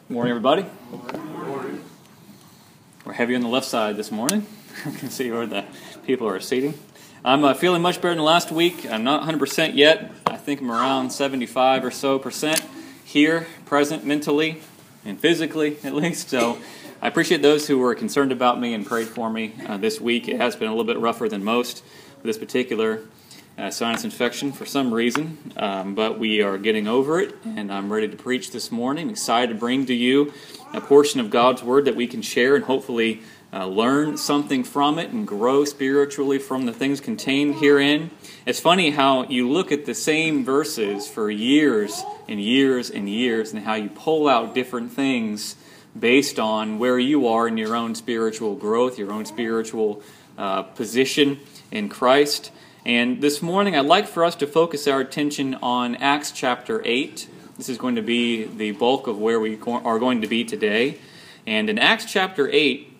Good morning, everybody. We're heavy on the left side this morning. You can see where the people are seating. I'm feeling much better than last week. I'm not 100% yet. I think I'm around 75 or so percent here, present mentally and physically at least. So I appreciate those who were concerned about me and prayed for me this week. It has been a little bit rougher than most with this particular sinus infection for some reason, but we are getting over it, and I'm ready to preach this morning. Excited to bring to you a portion of God's Word that we can share and hopefully learn something from it and grow spiritually from the things contained herein. It's funny how you look at the same verses for years and years and years and how you pull out different things based on where you are in your own spiritual growth, your own spiritual position in Christ. And this morning, I'd like for us to focus our attention on Acts chapter 8. This is going to be the bulk of where we are going to be today. And in Acts chapter 8,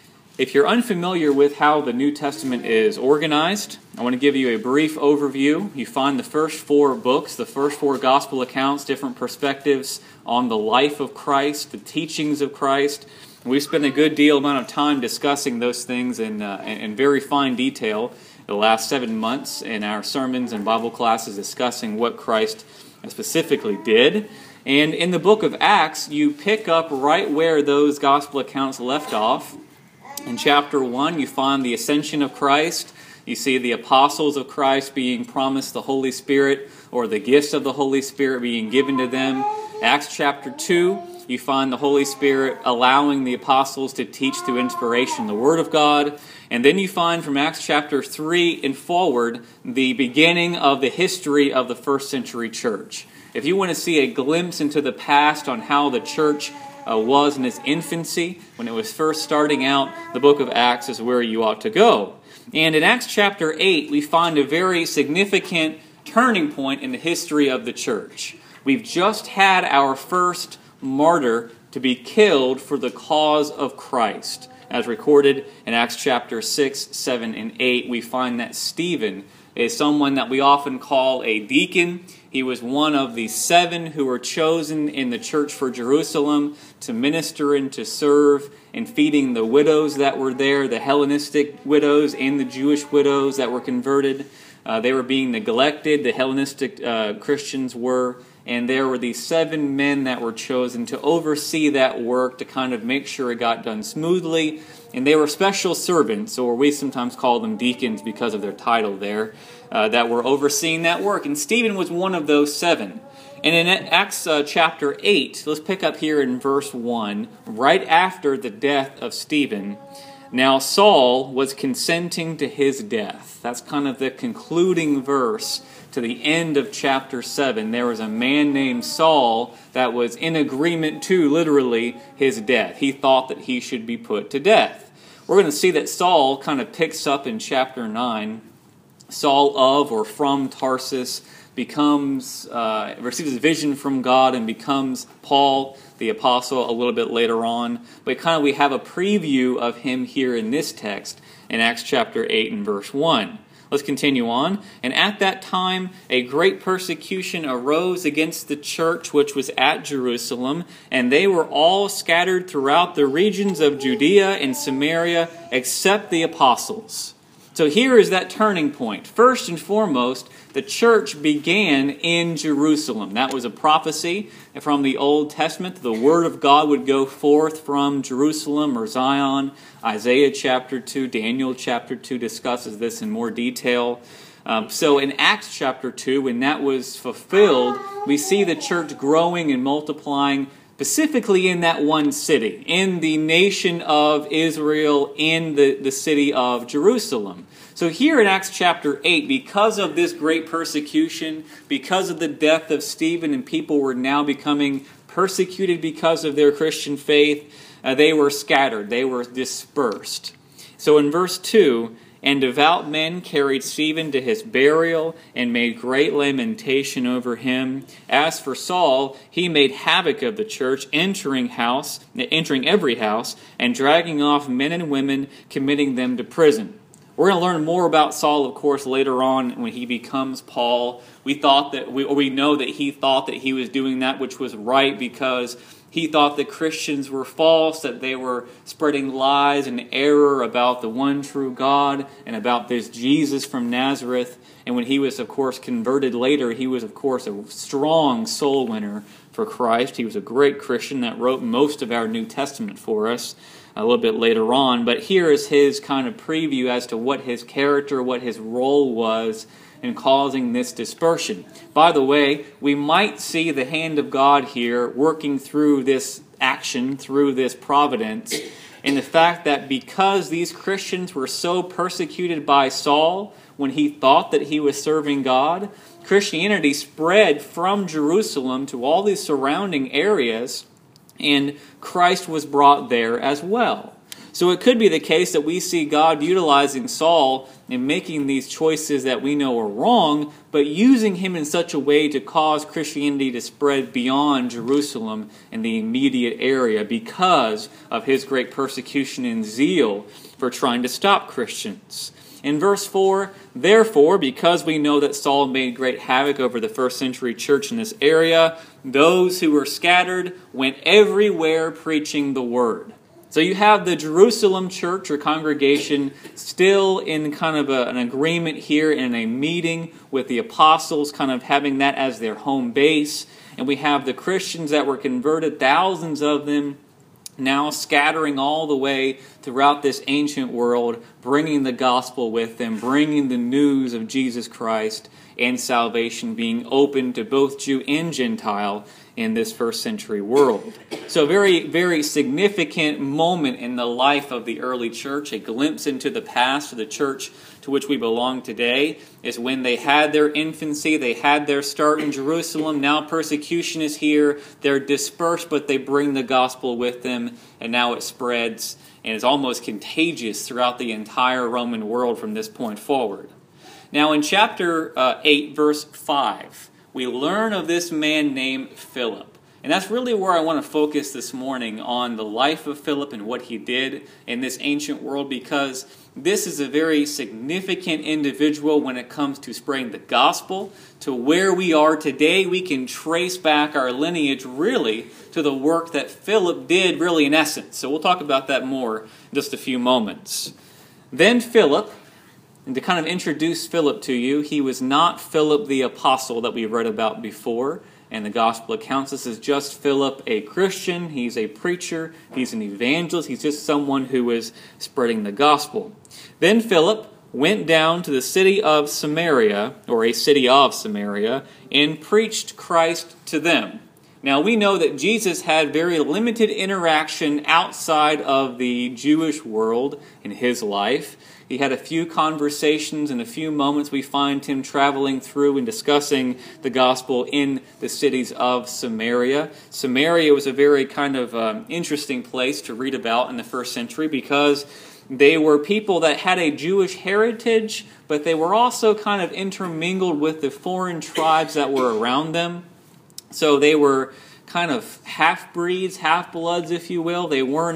if you're unfamiliar with how the New Testament is organized, I want to give you a brief overview. You find the first 4 books, the first 4 gospel accounts, different perspectives on the life of Christ, the teachings of Christ. We've spent a good deal amount of time discussing those things in very fine detail the last 7 months in our sermons and Bible classes discussing what Christ specifically did. And in the book of Acts, you pick up right where those gospel accounts left off. In chapter 1, you find the ascension of Christ. You see the apostles of Christ being promised the Holy Spirit, or the gifts of the Holy Spirit being given to them. Acts chapter 2, you find the Holy Spirit allowing the apostles to teach through inspiration the Word of God. And then you find from Acts chapter 3 and forward the beginning of the history of the first century church. If you want to see a glimpse into the past on how the church was in its infancy, when it was first starting out, the book of Acts is where you ought to go. And in Acts chapter 8, we find a very significant turning point in the history of the church. We've just had our first martyr to be killed for the cause of Christ. As recorded in Acts chapter 6, 7, and 8, we find that Stephen is someone that we often call a deacon. He was one of the 7 who were chosen in the church for Jerusalem to minister and to serve in feeding the widows that were there, the Hellenistic widows and the Jewish widows that were converted. They were being neglected, the Hellenistic Christians were, and there were these 7 men that were chosen to oversee that work, to kind of make sure it got done smoothly. And they were special servants, or we sometimes call them deacons because of their title there, that were overseeing that work. And Stephen was one of those 7. And in Acts chapter 8, let's pick up here in verse 1, right after the death of Stephen. Now Saul was consenting to his death. That's kind of the concluding verse to the end of chapter 7. There was a man named Saul that was in agreement to, literally, his death. He thought that he should be put to death. We're going to see that Saul kind of picks up in chapter 9. Saul of or from Tarsus receives a vision from God and becomes Paul, the apostle, a little bit later on. But we have a preview of him here in this text in Acts chapter 8 and verse 1. Let's continue on. And at that time, a great persecution arose against the church which was at Jerusalem, and they were all scattered throughout the regions of Judea and Samaria, except the apostles. So here is that turning point. First and foremost, the church began in Jerusalem. That was a prophecy from the Old Testament. The Word of God would go forth from Jerusalem or Zion. Isaiah chapter 2, Daniel chapter 2 discusses this in more detail. So in Acts chapter 2, when that was fulfilled, we see the church growing and multiplying specifically in that one city, in the nation of Israel, in the city of Jerusalem. So here in Acts chapter 8, because of this great persecution, because of the death of Stephen, and people were now becoming persecuted because of their Christian faith, they were scattered, they were dispersed. So in verse 2, and devout men carried Stephen to his burial and made great lamentation over him. As for Saul, he made havoc of the church, entering every house, and dragging off men and women, committing them to prison. We're going to learn more about Saul, of course, later on when he becomes Paul. We know that he thought that he was doing that which was right because He thought that Christians were false, that they were spreading lies and error about the one true God and about this Jesus from Nazareth. And when he was, of course, converted later, he was, of course, a strong soul winner for Christ. He was a great Christian that wrote most of our New Testament for us a little bit later on. But here is his kind of preview as to what his character, what his role was in causing this dispersion. By the way, we might see the hand of God here working through this action, through this providence, in the fact that because these Christians were so persecuted by Saul when he thought that he was serving God, Christianity spread from Jerusalem to all these surrounding areas, and Christ was brought there as well. So it could be the case that we see God utilizing Saul and making these choices that we know are wrong, but using him in such a way to cause Christianity to spread beyond Jerusalem and the immediate area because of his great persecution and zeal for trying to stop Christians. In verse 4, therefore, because we know that Saul made great havoc over the first century church in this area, those who were scattered went everywhere preaching the word. So you have the Jerusalem church or congregation still in kind of an agreement here in a meeting with the apostles, kind of having that as their home base. And we have the Christians that were converted, thousands of them, now scattering all the way throughout this ancient world, bringing the gospel with them, bringing the news of Jesus Christ and salvation being open to both Jew and Gentile in this first century world. So a very, very significant moment in the life of the early church, a glimpse into the past of the church to which we belong today, is when they had their infancy, they had their start in Jerusalem, now persecution is here, they're dispersed, but they bring the gospel with them, and now it spreads and is almost contagious throughout the entire Roman world from this point forward. Now in chapter 8, verse 5, we learn of this man named Philip. And that's really where I want to focus this morning, on the life of Philip and what he did in this ancient world, because this is a very significant individual when it comes to spreading the gospel. To where we are today, we can trace back our lineage really to the work that Philip did really in essence. So we'll talk about that more in just a few moments. Then Philip, and to kind of introduce Philip to you, he was not Philip the apostle that we read about before in the gospel accounts. This is just Philip, a Christian. He's a preacher. He's an evangelist. He's just someone who is spreading the gospel. Then Philip went down to the city of Samaria, or a city of Samaria, and preached Christ to them. Now we know that Jesus had very limited interaction outside of the Jewish world in his life. He had a few conversations and a few moments we find him traveling through and discussing the gospel in the cities of Samaria. Samaria was a very kind of interesting place to read about in the first century because they were people that had a Jewish heritage, but they were also kind of intermingled with the foreign tribes that were around them. So they were kind of half-breeds, half-bloods, if you will. They were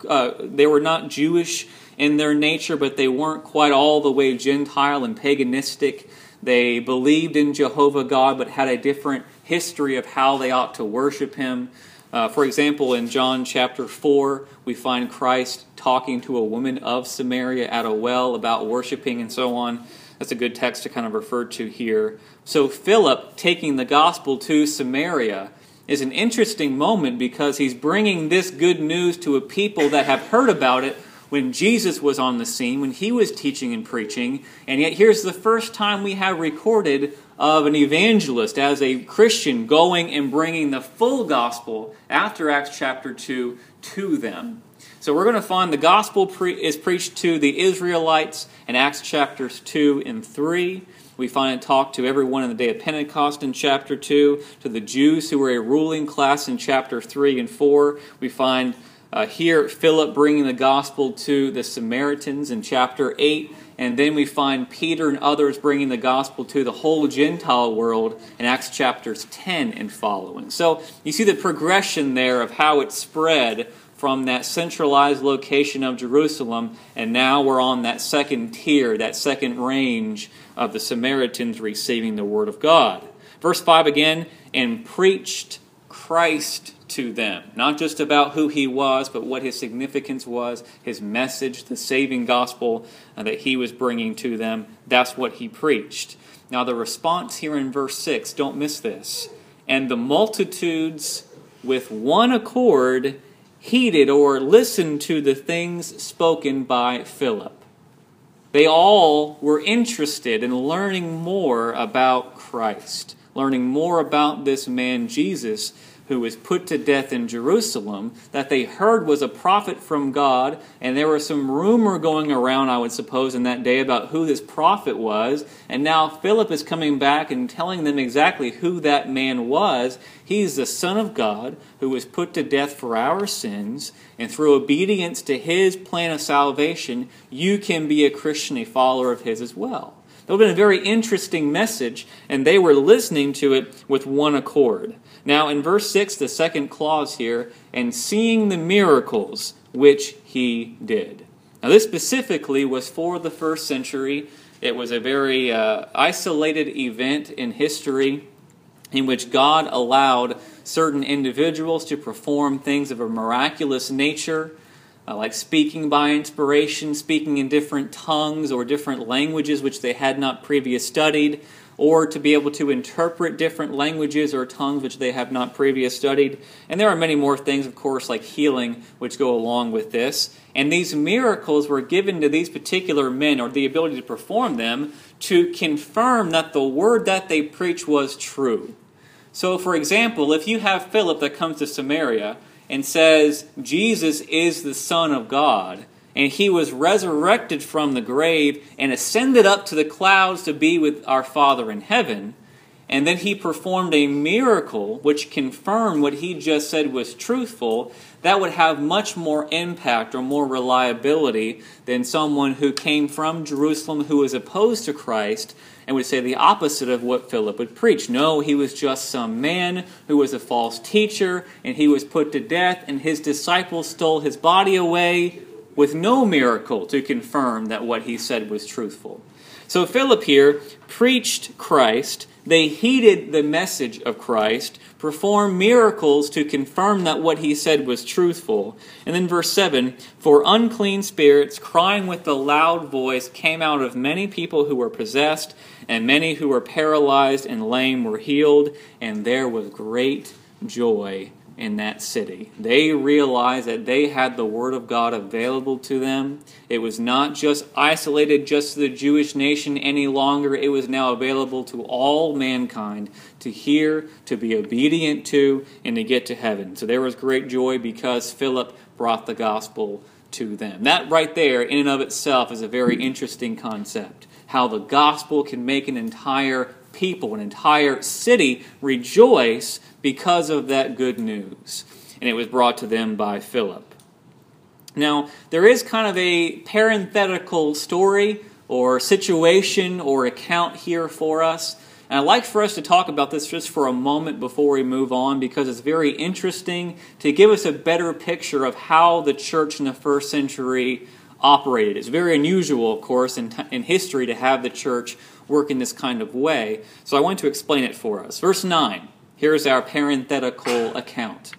not Jewish in their nature, but they weren't quite all the way Gentile and paganistic. They believed in Jehovah God, but had a different history of how they ought to worship him. For example, in John chapter 4, we find Christ talking to a woman of Samaria at a well about worshiping and so on. That's a good text to kind of refer to here. So Philip taking the gospel to Samaria is an interesting moment because he's bringing this good news to a people that have heard about it when Jesus was on the scene, when he was teaching and preaching. And yet here's the first time we have recorded of an evangelist as a Christian going and bringing the full gospel after Acts chapter 2 to them. So we're going to find the gospel is preached to the Israelites in Acts chapters 2 and 3. We find it talked to everyone in the day of Pentecost in chapter 2, to the Jews who were a ruling class in chapter 3 and 4. We find here Philip bringing the gospel to the Samaritans in chapter 8. And then we find Peter and others bringing the gospel to the whole Gentile world in Acts chapters 10 and following. So you see the progression there of how it spread from that centralized location of Jerusalem, and now we're on that second tier, that second range of the Samaritans receiving the word of God. Verse 5 again, and preached Christ to them. Not just about who he was, but what his significance was, his message, the saving gospel that he was bringing to them. That's what he preached. Now the response here in verse 6, don't miss this. And the multitudes with one accord heeded or listened to the things spoken by Philip. They all were interested in learning more about Christ, learning more about this man Jesus who was put to death in Jerusalem, that they heard was a prophet from God, and there was some rumor going around, I would suppose, in that day about who this prophet was, and now Philip is coming back and telling them exactly who that man was. He's the Son of God who was put to death for our sins, and through obedience to his plan of salvation, you can be a Christian, a follower of his as well. That would have been a very interesting message, and they were listening to it with one accord. Now, in verse 6, the second clause here, and seeing the miracles which he did. Now, this specifically was for the first century. It was a very isolated event in history in which God allowed certain individuals to perform things of a miraculous nature, like speaking by inspiration, speaking in different tongues or different languages which they had not previously studied, or to be able to interpret different languages or tongues which they have not previously studied. And there are many more things, of course, like healing, which go along with this. And these miracles were given to these particular men, or the ability to perform them, to confirm that the word that they preached was true. So, for example, if you have Philip that comes to Samaria and says, Jesus is the Son of God, and he was resurrected from the grave and ascended up to the clouds to be with our Father in heaven, and then he performed a miracle which confirmed what he just said was truthful, that would have much more impact or more reliability than someone who came from Jerusalem who was opposed to Christ and would say the opposite of what Philip would preach. No, he was just some man who was a false teacher, and he was put to death, and his disciples stole his body away, with no miracle to confirm that what he said was truthful. So Philip here preached Christ. They heeded the message of Christ, performed miracles to confirm that what he said was truthful. And then verse 7, for unclean spirits, crying with a loud voice, came out of many people who were possessed, and many who were paralyzed and lame were healed, and there was great joy in that city. They realized that they had the Word of God available to them. It was not just isolated just to the Jewish nation any longer. It was now available to all mankind to hear, to be obedient to, and to get to heaven. So there was great joy because Philip brought the gospel to them. That right there, in and of itself, is a very interesting concept. How the gospel can make an entire people, an entire city rejoice because of that good news. And it was brought to them by Philip. Now, there is kind of a parenthetical story or situation or account here for us. And I'd like for us to talk about this just for a moment before we move on, because it's very interesting to give us a better picture of how the church in the first century operated. It's very unusual, of course, in history to have the church work in this kind of way. So I want to explain it for us. Verse 9, here's our parenthetical account.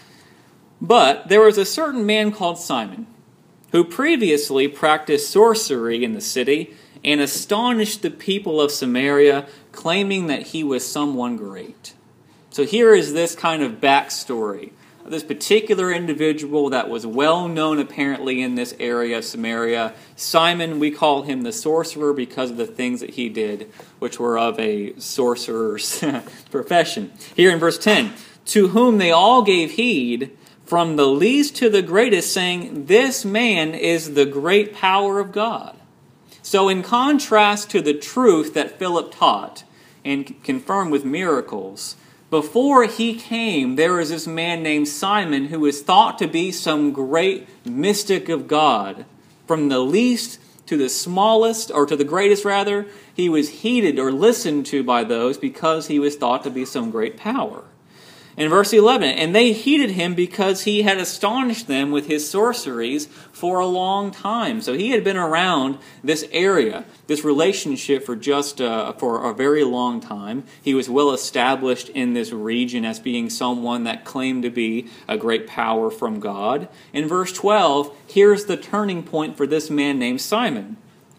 But there was a certain man called Simon, who previously practiced sorcery in the city and astonished the people of Samaria, claiming that he was someone great. So here is this kind of backstory of this particular individual that was well known apparently in this area of Samaria. Simon, we call him the sorcerer because of the things that he did, which were of a sorcerer's profession. Here in verse 10, to whom they all gave heed, from the least to the greatest, saying, this man is the great power of God. So in contrast to the truth that Philip taught and confirmed with miracles, before he came, there was this man named Simon who was thought to be some great mystic of God. From the least to the smallest, or to the greatest rather, he was heeded or listened to by those because he was thought to be some great power. In verse 11, and they heeded him because he had astonished them with his sorceries for a long time. So he had been around this area, this relationship for for a very long time. He was well established in this region as being someone that claimed to be a great power from God. In verse 12, here's the turning point for this man named Simon.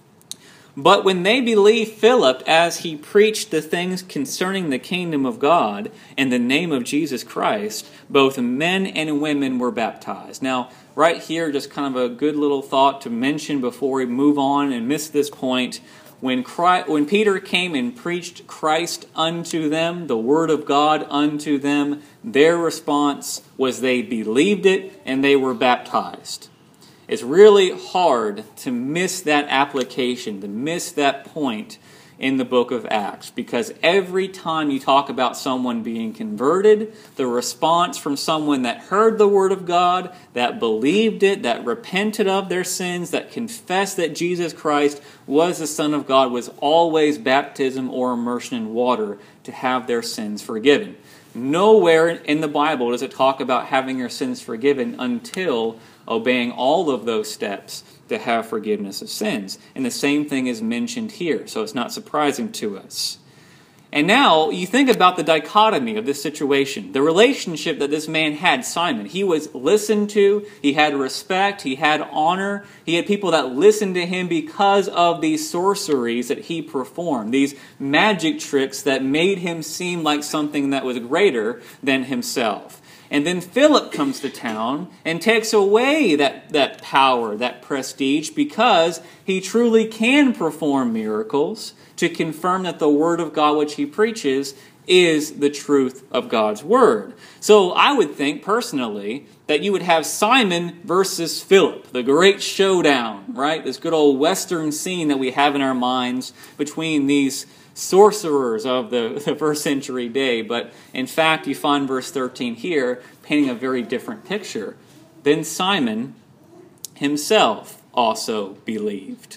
But when they believed Philip as he preached the things concerning the kingdom of God and the name of Jesus Christ, both men and women were baptized. Now, right here, just kind of a good little thought to mention before we move on and miss this point. When Peter came and preached Christ unto them, the word of God unto them, their response was they believed it and they were baptized. It's really hard to miss that application, to miss that point in the book of Acts, because every time you talk about someone being converted, the response from someone that heard the word of God, that believed it, that repented of their sins, that confessed that Jesus Christ was the Son of God, was always baptism or immersion in water to have their sins forgiven. Nowhere in the Bible does it talk about having your sins forgiven until obeying all of those steps to have forgiveness of sins. And the same thing is mentioned here, so it's not surprising to us. And now you think about the dichotomy of this situation. The relationship that this man had, Simon, he was listened to, he had respect, he had honor, he had people that listened to him because of these sorceries that he performed, these magic tricks that made him seem like something that was greater than himself. And then Philip comes to town and takes away that power, that prestige, because he truly can perform miracles to confirm that the word of God which he preaches is the truth of God's word. So I would think personally that you would have Simon versus Philip, the great showdown, right? This good old Western scene that we have in our minds between these sorcerers of the first century day. But in fact, you find verse 13 here painting a very different picture. Then Simon himself also believed.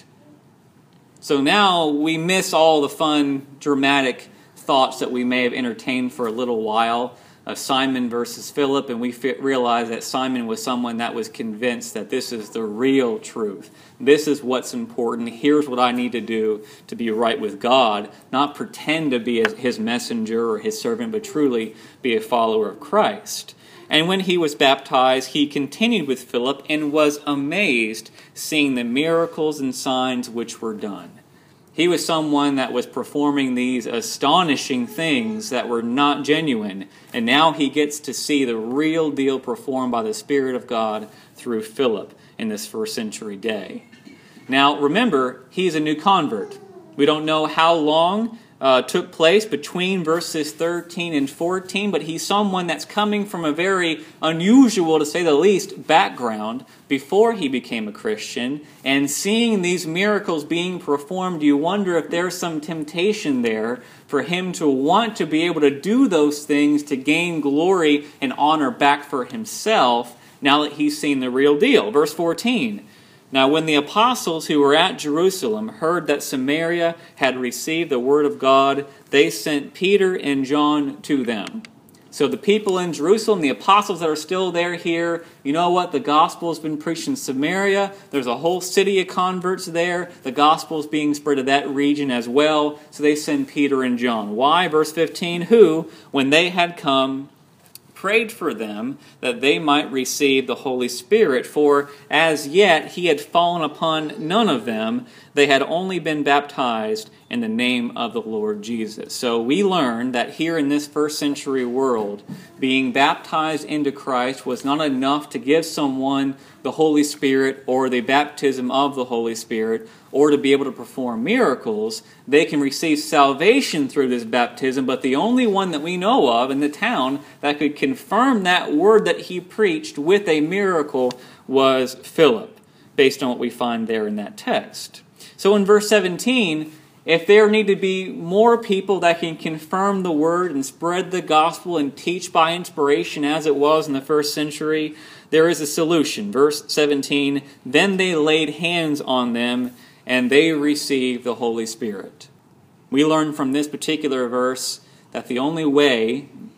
So now we miss all the fun, dramatic thoughts that we may have entertained for a little while of Simon versus Philip, and we realize that Simon was someone that was convinced that this is the real truth. This is what's important. Here's what I need to do to be right with God, not pretend to be his messenger or his servant, but truly be a follower of Christ. And when he was baptized, he continued with Philip and was amazed, seeing the miracles and signs which were done. He was someone that was performing these astonishing things that were not genuine. And now he gets to see the real deal performed by the Spirit of God through Philip in this first century day. Now, remember, he's a new convert. We don't know how long took place between verses 13 and 14, but he's someone that's coming from a very unusual, to say the least, background before he became a Christian, and seeing these miracles being performed, you wonder if there's some temptation there for him to want to be able to do those things to gain glory and honor back for himself now that he's seen the real deal. Verse 14. Now when the apostles who were at Jerusalem heard that Samaria had received the word of God, they sent Peter and John to them. So the people in Jerusalem, the apostles that are still there here, you know what? The gospel has been preached in Samaria. There's a whole city of converts there. The gospel is being spread to that region as well. So they send Peter and John. Why? Verse 15, who, when they had come, prayed for them that they might receive the Holy Spirit, for as yet he had fallen upon none of them. They had only been baptized in the name of the Lord Jesus. So we learn that here in this first century world, being baptized into Christ was not enough to give someone the Holy Spirit or the baptism of the Holy Spirit or to be able to perform miracles. They can receive salvation through this baptism, but the only one that we know of in the town that could confirm that word that he preached with a miracle was Philip, based on what we find there in that text. So in verse 17, if there need to be more people that can confirm the word and spread the gospel and teach by inspiration as it was in the first century, there is a solution. Verse 17, then they laid hands on them and they received the Holy Spirit. We learn from this particular verse that the only way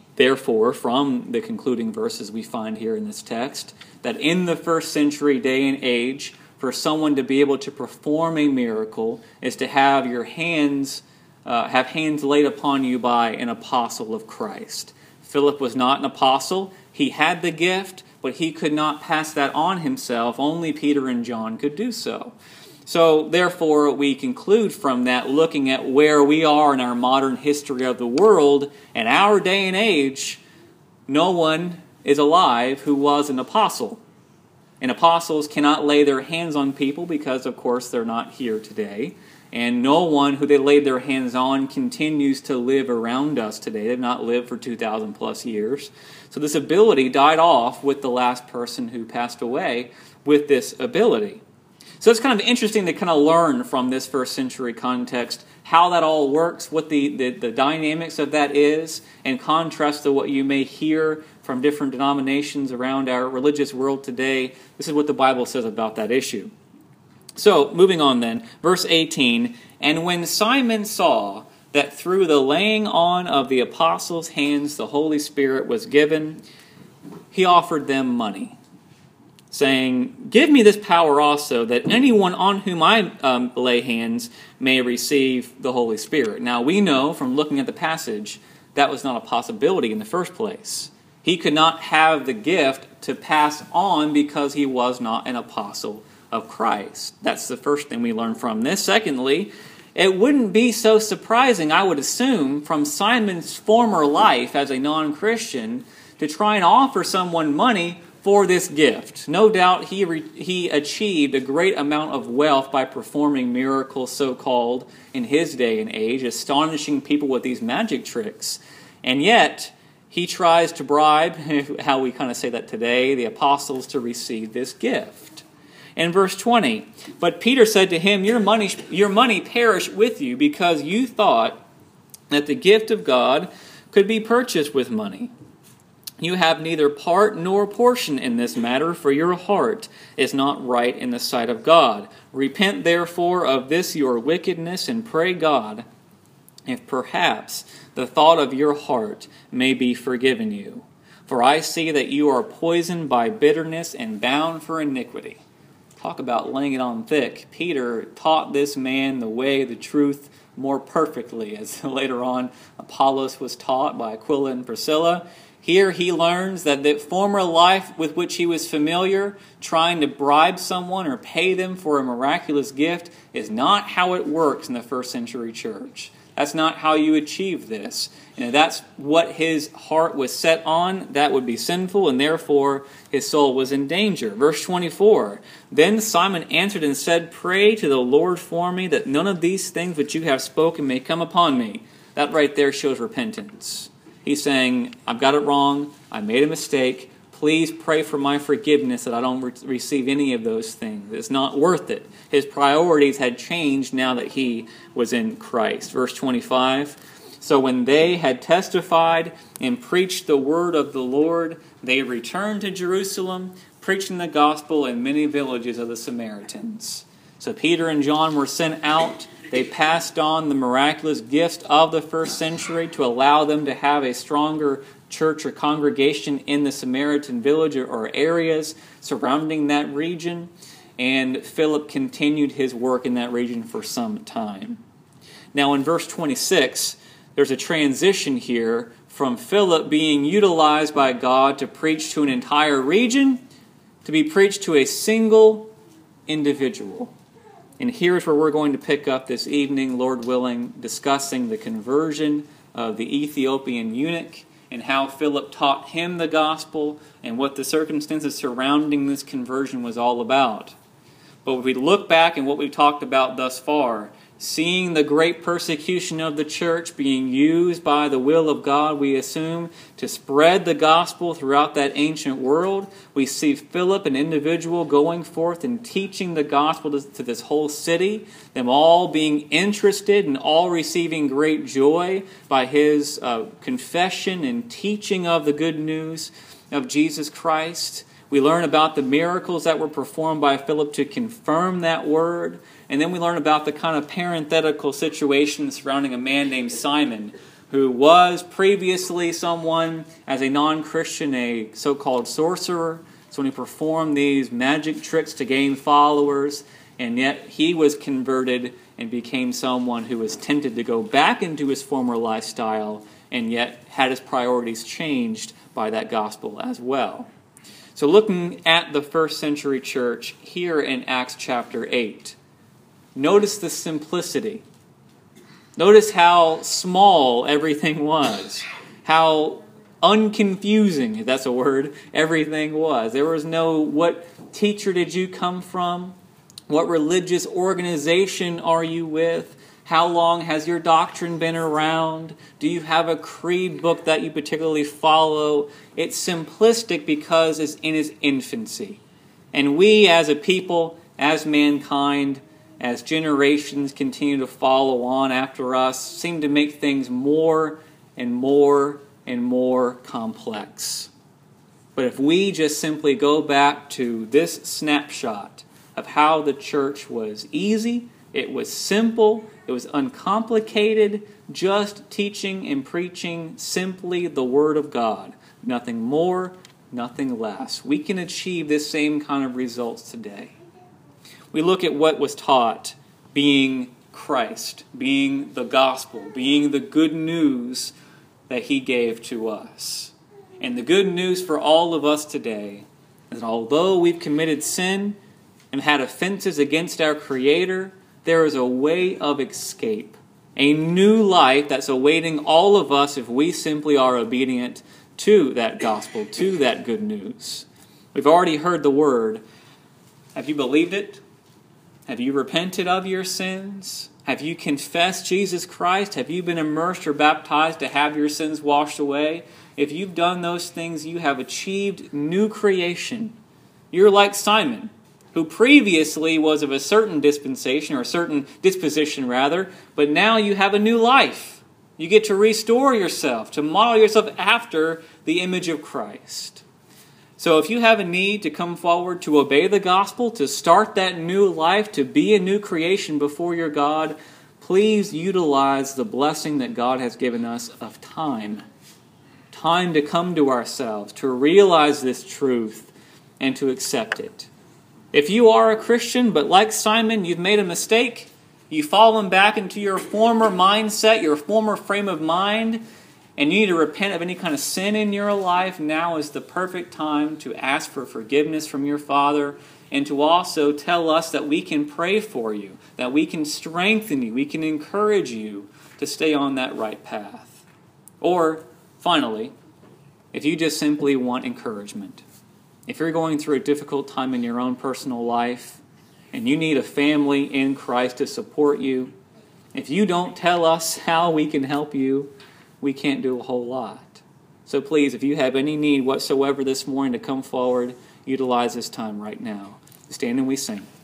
Therefore, from the concluding verses we find here in this text, that in the first century day and age, for someone to be able to perform a miracle is to have your hands laid upon you by an apostle of Christ. Philip was not an apostle. He had the gift, but he could not pass that on himself. Only Peter and John could do so. So, therefore, we conclude from that, looking at where we are in our modern history of the world, and our day and age, no one is alive who was an apostle. And apostles cannot lay their hands on people because, of course, they're not here today. And no one who they laid their hands on continues to live around us today. They've not lived for 2,000 plus years. So this ability died off with the last person who passed away with this ability. So it's kind of interesting to kind of learn from this first century context how that all works, what the dynamics of that is, and contrast to what you may hear from different denominations around our religious world today. This is what the Bible says about that issue. So, moving on then, verse 18, "And when Simon saw that through the laying on of the apostles' hands the Holy Spirit was given, he offered them money, saying, 'Give me this power also, that anyone on whom I lay hands may receive the Holy Spirit.'" Now, we know from looking at the passage that was not a possibility in the first place. He could not have the gift to pass on because he was not an apostle of Christ. That's the first thing we learn from this. Secondly, it wouldn't be so surprising, I would assume, from Simon's former life as a non-Christian to try and offer someone money for this gift. No doubt he achieved a great amount of wealth by performing miracles, so-called, in his day and age, astonishing people with these magic tricks. And yet, he tries to bribe, how we kind of say that today, the apostles to receive this gift. In verse 20, "But Peter said to him, your money perish with you, because you thought that the gift of God could be purchased with money. You have neither part nor portion in this matter, for your heart is not right in the sight of God. Repent therefore of this your wickedness, and pray God, if perhaps the thought of your heart may be forgiven you. For I see that you are poisoned by bitterness and bound for iniquity." Talk about laying it on thick. Peter taught this man the way, the truth, more perfectly, as later on Apollos was taught by Aquila and Priscilla. Here he learns that the former life with which he was familiar, trying to bribe someone or pay them for a miraculous gift, is not how it works in the first century church. That's not how you achieve this. And if that's what his heart was set on, that would be sinful, and therefore his soul was in danger. Verse 24, "Then Simon answered and said, Pray to the Lord for me, that none of these things which you have spoken may come upon me." That right there shows repentance. He's saying, I've got it wrong, I made a mistake, please pray for my forgiveness that I don't receive any of those things. It's not worth it. His priorities had changed now that he was in Christ. Verse 25, "So when they had testified and preached the word of the Lord, they returned to Jerusalem, preaching the gospel in many villages of the Samaritans." So Peter and John were sent out. They passed on the miraculous gifts of the first century to allow them to have a stronger church or congregation in the Samaritan village or areas surrounding that region. And Philip continued his work in that region for some time. Now in verse 26, there's a transition here from Philip being utilized by God to preach to an entire region to be preached to a single individual. And here's where we're going to pick up this evening, Lord willing, discussing the conversion of the Ethiopian eunuch and how Philip taught him the gospel and what the circumstances surrounding this conversion was all about. But if we look back at what we've talked about thus far, seeing the great persecution of the church being used by the will of God, we assume, to spread the gospel throughout that ancient world. We see Philip, an individual, going forth and teaching the gospel to this whole city, them all being interested and all receiving great joy by his confession and teaching of the good news of Jesus Christ. We learn about the miracles that were performed by Philip to confirm that word. And then we learn about the kind of parenthetical situation surrounding a man named Simon, who was previously someone, as a non-Christian, a so-called sorcerer, someone who performed these magic tricks to gain followers, and yet he was converted and became someone who was tempted to go back into his former lifestyle, and yet had his priorities changed by that gospel as well. So looking at the first century church here in Acts chapter 8, notice the simplicity. Notice how small everything was, how unconfusing, if that's a word, everything was. There was no, what teacher did you come from? What religious organization are you with? How long has your doctrine been around? Do you have a creed book that you particularly follow? It's simplistic because it's in its infancy. And we as a people, as mankind, as generations continue to follow on after us, seem to make things more and more and more complex. But if we just simply go back to this snapshot of how the church was easy, it was simple, it was uncomplicated, just teaching and preaching simply the Word of God. Nothing more, nothing less. We can achieve this same kind of results today. We look at what was taught, being Christ, being the gospel, being the good news that He gave to us. And the good news for all of us today is that although we've committed sin and had offenses against our Creator, there is a way of escape, a new life that's awaiting all of us if we simply are obedient to that gospel, to that good news. We've already heard the word. Have you believed it? Have you repented of your sins? Have you confessed Jesus Christ? Have you been immersed or baptized to have your sins washed away? If you've done those things, you have achieved new creation. You're like Simon, who previously was of a certain dispensation, or a certain disposition rather, but now you have a new life. You get to restore yourself, to model yourself after the image of Christ. So if you have a need to come forward to obey the gospel, to start that new life, to be a new creation before your God, please utilize the blessing that God has given us of time. Time to come to ourselves, to realize this truth, and to accept it. If you are a Christian, but like Simon, you've made a mistake, you've fallen back into your former mindset, your former frame of mind, and you need to repent of any kind of sin in your life, now is the perfect time to ask for forgiveness from your Father, and to also tell us that we can pray for you, that we can strengthen you, we can encourage you to stay on that right path. Or, finally, if you just simply want encouragement, if you're going through a difficult time in your own personal life and you need a family in Christ to support you, if you don't tell us how we can help you, we can't do a whole lot. So please, if you have any need whatsoever this morning to come forward, utilize this time right now. Stand and we sing.